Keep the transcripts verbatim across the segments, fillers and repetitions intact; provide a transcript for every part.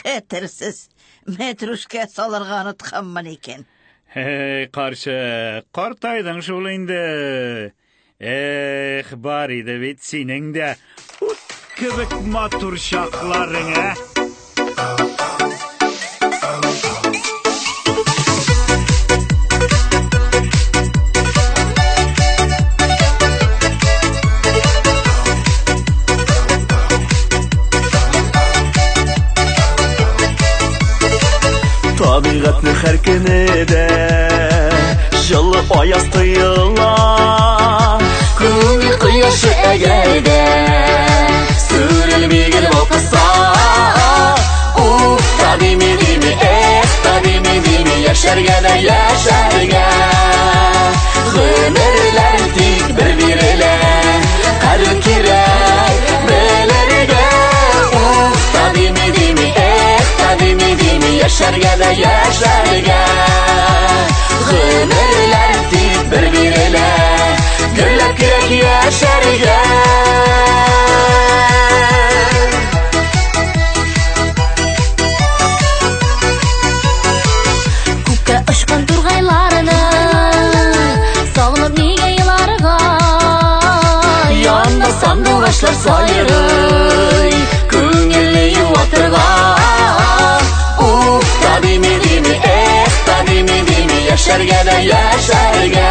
Xetersiz. Metruşka salırga unutkanman eken. Hey karşı, qartaydın şol indi. Eh, bari de bit senin de ut kibik matur şaqlarına. Tabiatni har kunida жылы аяз тыйыла, күңел кояшы әгәрдә сүрелмәгән вакытта. Ух, табими дими, эх, табими дими, яшәргә дә яшәргә. Гомерләр тик бер бирелә, кадер кирәк белергә. Ух, табими дими, эх, табими дими, яшәргә дә яшәргә. Гомерләр тик бер бирелә, гөрләп кирәк яшәргә. Күккә очкан тургайларны сагынып нигә еларга, янда сандугачлар сайрый, күңелне юатырга. Ух, табими дими, эх, табими дими, яшәргә дә яшәргә.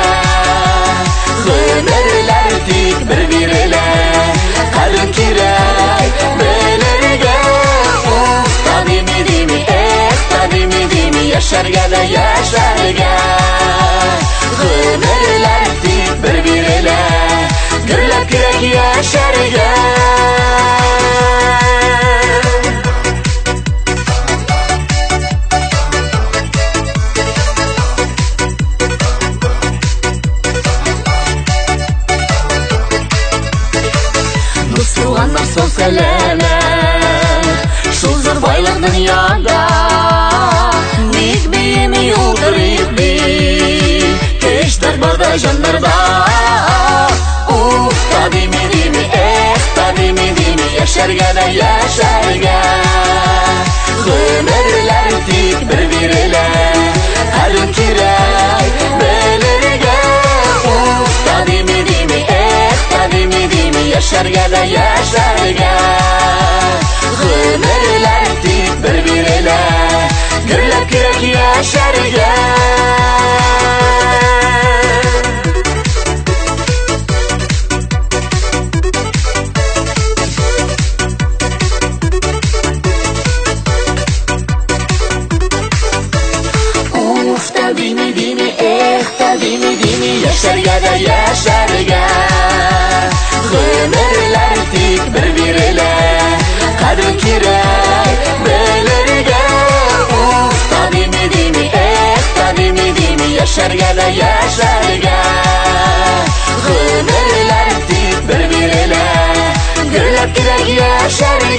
Гомерләр тик бер бирелә, кадер кирәк белергә. Ух, табими дими, эх, табими дими, яшәргә дә яшәргә. Гомерләр тик бер бирелә, гөрләп кирәк яшәргә. Суганнар сол сәләмә, шул зур байлык дөньяда. Ник биеме юлдырыйк бит, кечләр барда җаннарда. Ух, табими дими, эх, табими дими, яшәргә дә яшәргә. Гомерләр тик бер бирелә, кадер кирәк белергә. Ух, табими дими, эх, табими дими, яшәргә дә яшәргә. Гомерләр тик бер бирелә, гөрләп кирәк яшәргә. Уф, табими дими, эх, табими дими, яшәргә дә яшәргә. Гомерләр тик бер бирелә, кадер кирәк белергә. Ух, табими дими, эх, табими дими, яшәргә дә яшәргә. Гомерләр тик бер бирелә, гөрләп кирәк яшәргә.